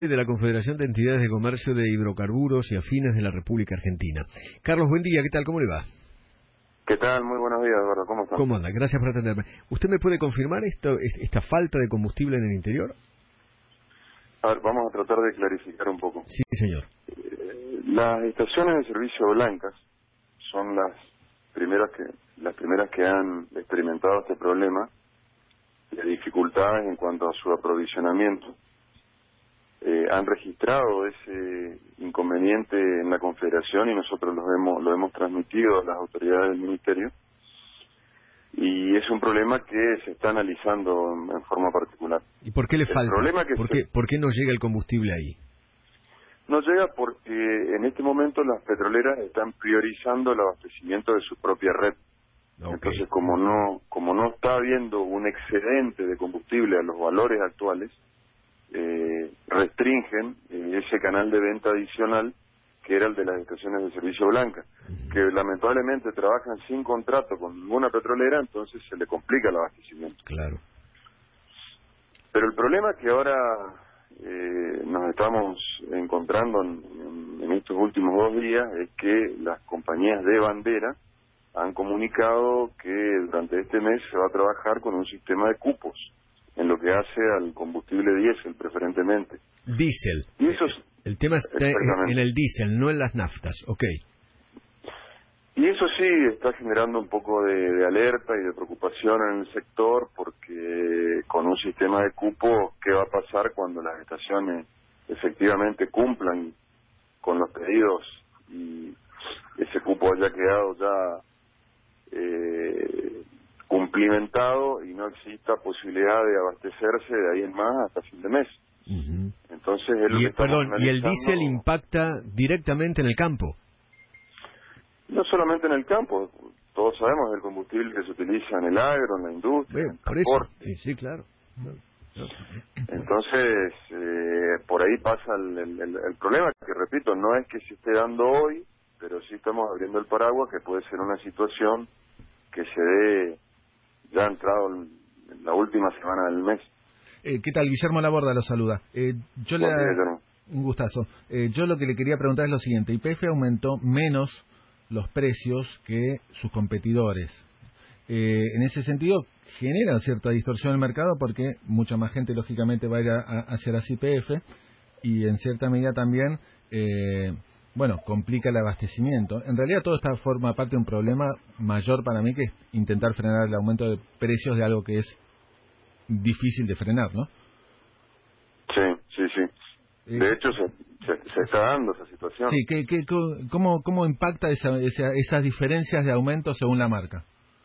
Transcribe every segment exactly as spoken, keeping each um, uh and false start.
De la Confederación de Entidades de Comercio de Hidrocarburos y Afines de la República Argentina. Carlos, buen día, ¿qué tal? ¿Cómo le va? ¿Qué tal? Muy buenos días, Eduardo, ¿cómo están? ¿Cómo anda? Gracias por atenderme. ¿Usted me puede confirmar esto, esta falta de combustible en el interior? A ver, vamos a tratar de clarificar un poco. Sí, señor. Eh, las estaciones de servicio blancas son las primeras que las primeras que han experimentado este problema de dificultades en cuanto a su aprovisionamiento. Eh, han registrado ese inconveniente en la Confederación y nosotros lo hemos, lo hemos transmitido a las autoridades del Ministerio, y es un problema que se está analizando en, en forma particular. ¿Y por qué le el falta? Problema que ¿Por se, qué, ¿Por qué no llega el combustible ahí? No llega porque en este momento las petroleras están priorizando el abastecimiento de su propia red. Okay. Entonces, como no como no está habiendo un excedente de combustible a los valores actuales, eh, restringen eh, ese canal de venta adicional que era el de las estaciones de servicio blanca, que lamentablemente trabajan sin contrato con ninguna petrolera, entonces se le complica el abastecimiento. Claro. Pero el problema que ahora eh, nos estamos encontrando en, en, en estos últimos dos días es que las compañías de bandera han comunicado que durante este mes se va a trabajar con un sistema de cupos en lo que hace al combustible diésel preferentemente. Diésel. Y eso el tema está en el diésel, no en las naftas. Ok. Y eso sí está generando un poco de, de alerta y de preocupación en el sector, porque con un sistema de cupos, ¿qué va a pasar cuando las estaciones efectivamente cumplan con los pedidos y ese cupo haya quedado ya eh, cumplimentado y no exista posibilidad de abastecerse de ahí en más hasta fin de mes? Uh-huh. Entonces es lo y, que estamos perdón, analizando. ¿Y el diésel impacta directamente en el campo? No solamente en el campo, todos sabemos del combustible que se utiliza en el agro, en la industria, Bueno, en el por transporte. eso, sí, sí, claro. No, no. Entonces, eh, por ahí pasa el, el, el problema, que repito, no es que se esté dando hoy, pero sí estamos abriendo el paraguas, que puede ser una situación que se dé ya entrado en la última semana del mes. Eh, ¿Qué tal? Guillermo Laborda lo saluda. Eh, yo Buen le... día, Guillermo. Un gustazo. Eh, yo lo que le quería preguntar es lo siguiente. Y P F aumentó menos los precios que sus competidores. Eh, en ese sentido, genera cierta distorsión en el mercado porque mucha más gente, lógicamente, va a ir a, a hacer así P F y, en cierta medida, también, eh, bueno, complica el abastecimiento. En realidad, todo esto forma parte de un problema mayor para mí, que es intentar frenar el aumento de precios de algo que es difícil de frenar, ¿no? Sí, sí, sí. De Eh, hecho, se, se, se está dando esa situación. Sí, ¿qué, qué, cómo, ¿cómo impacta esa, esa, esas diferencias de aumento según la marca?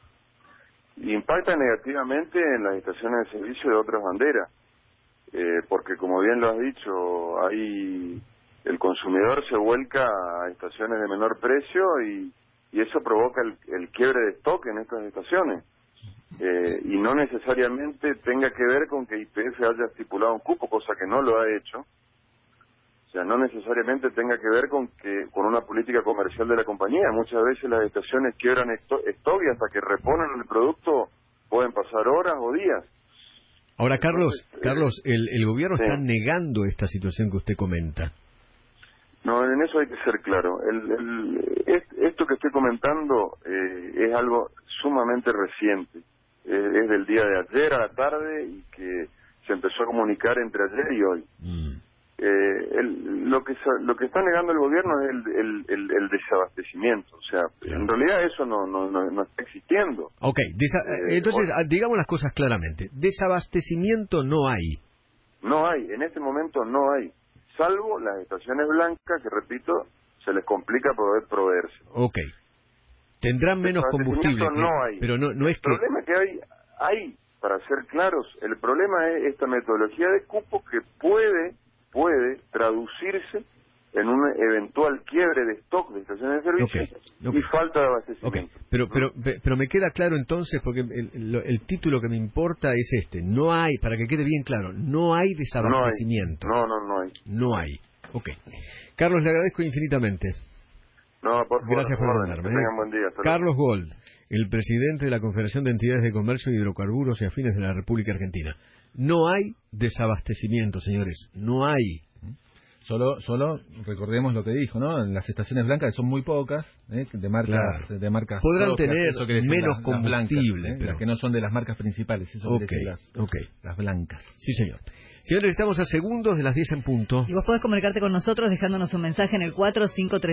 Impacta negativamente en las estaciones de servicio de otras banderas, eh, porque como bien lo has dicho, hay el consumidor se vuelca a estaciones de menor precio y, y eso provoca el, el quiebre de stock en estas estaciones. Eh, y no necesariamente tenga que ver con que Y P F haya estipulado un cupo, cosa que no lo ha hecho. O sea, no necesariamente tenga que ver con que con una política comercial de la compañía. Muchas veces las estaciones quiebran stock y hasta que reponen el producto pueden pasar horas o días. Ahora, Carlos, Entonces, Carlos, eh, el, el gobierno sí. está negando esta situación que usted comenta. No, en eso hay que ser claro. El, el, es, esto que estoy comentando eh, es algo sumamente reciente. Eh, es del día de ayer a la tarde y que se empezó a comunicar entre ayer y hoy. Mm. Eh, el, lo que lo que está negando el gobierno es el, el, el, el desabastecimiento. O sea, Claro. en realidad eso no no, no, no está existiendo. Ok, desa Eh, entonces o, digamos las cosas claramente. Desabastecimiento no hay. no hay, en este momento no hay. Salvo las estaciones blancas, que repito, se les complica poder proveerse. Ok. Tendrán menos combustible, no hay. pero no, no es el que... problema que hay, hay, para ser claros, el problema es esta metodología de cupo que puede, puede traducirse en un eventual quiebre de stock de estaciones de servicio okay, okay. y falta de abastecimiento. Okay. Pero, pero, pero me queda claro entonces, porque el, el, el título que me importa es este. No hay, para que quede bien claro, no hay desabastecimiento. No hay, no, no, no hay. No hay. Ok. Carlos, le agradezco infinitamente. No, por favor. Gracias por atenderme. Que tengan buen día. Hasta Carlos Gold, el presidente de la Confederación de Entidades de Comercio de Hidrocarburos y Afines de la República Argentina. No hay desabastecimiento, señores. No hay. Solo, solo recordemos lo que dijo, ¿no? En las estaciones blancas, que son muy pocas, ¿eh? de marcas, claro. de marcas podrán propias, tener eso quiere decir menos las, combustible, las blancas, ¿eh? pero... las que no son de las marcas principales, eso okay, quiere decir las, okay. las blancas. Sí, señor. Señores, estamos a segundos de las diez en punto. Y vos podés comunicarte con nosotros dejándonos un mensaje en el cuatro cinco tres